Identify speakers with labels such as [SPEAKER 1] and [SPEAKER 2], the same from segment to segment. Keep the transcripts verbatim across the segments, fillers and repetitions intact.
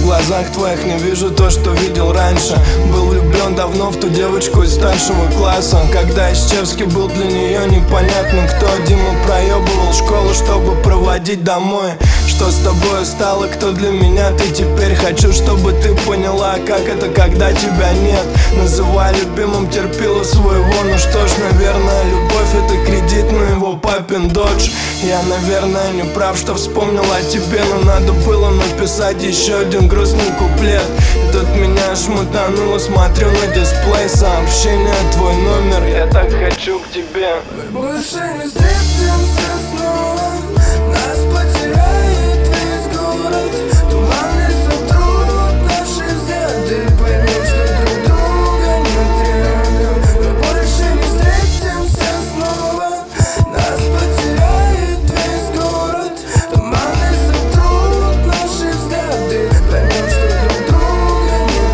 [SPEAKER 1] глазах твоих не вижу то, что видел раньше. Был влюблен давно в ту девочку из старшего класса, когда Исчевский был для нее непонятным кто. Дима проебывал школу, чтобы проводить домой. Что с тобой стало, кто для меня ты теперь? Хочу, чтобы ты поняла, как это, когда тебя нет. Называй любимым, терпила своего. Ну что ж, наверное, любовь — это кредит на его папин додж. Я, наверное, не прав, что вспомнил о тебе, но надо было написать еще один грустный куплет. И тут меня шмутануло, смотрю на дисплей сообщение, твой номер, я так хочу к тебе.
[SPEAKER 2] Мы больше не встретимся снова, нас потеряет весь город. Туманы сотрут наши взгляды, поймем, что друг друга нет рядом. Мы больше не встретимся снова, нас потеряет весь город. Туманы сотрут наши взгляды, поймем, что друг друга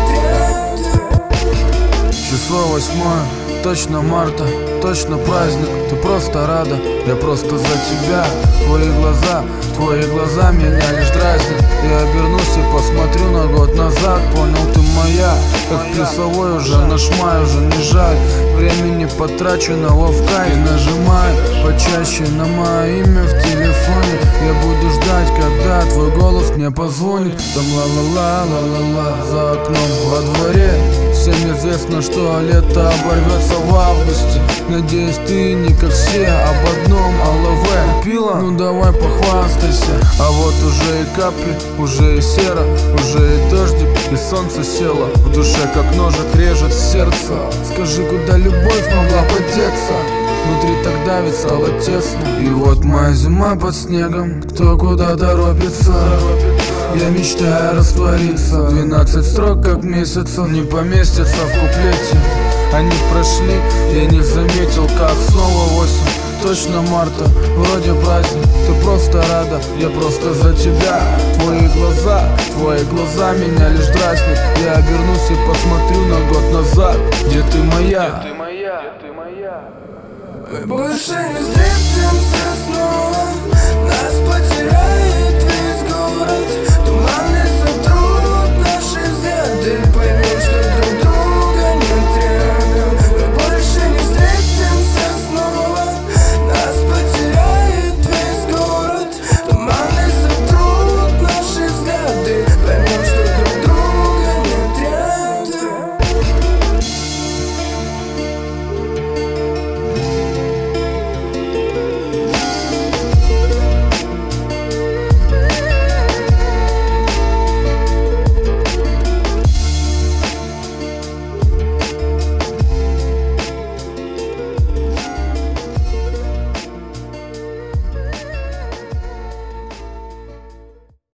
[SPEAKER 2] нет рядом.
[SPEAKER 3] Число восьмое, точно марта, точно праздник. Ты просто рада, я просто за тебя. Твои глаза, твои глаза меня лишь дразнят. Я обернусь и посмотрю на год назад. Понял, ты моя, как плюсовой уже наш май, уже не жаль времени потраченного в кайф. Нажимай почаще на мое имя в телефоне. Я буду ждать, когда твой голос мне позвонит. Там ла-ла-ла, ла-ла-ла за окном во дворе. Всем известно, что лето оборвется в августе. Надеюсь, ты не как все об одном алаве пила. Ну давай похвастайся. А вот уже и капли, уже и сера, уже и дождик, и солнце село. В душе как ножик режет сердце. Скажи, куда любовь могла подеться? Внутри так давит, стало тесно. И вот моя зима под снегом, кто куда торопится. Я мечтаю раствориться. Двенадцать строк как месяцев не поместятся в куплете. Они прошли, я не заметил, как снова восемь. Точно марта, вроде праздник. Ты просто рада, я просто за тебя. Твои глаза, твои глаза меня лишь дразнят. Я обернусь и посмотрю на год назад. Где ты моя?
[SPEAKER 2] Мы больше не встретимся снова.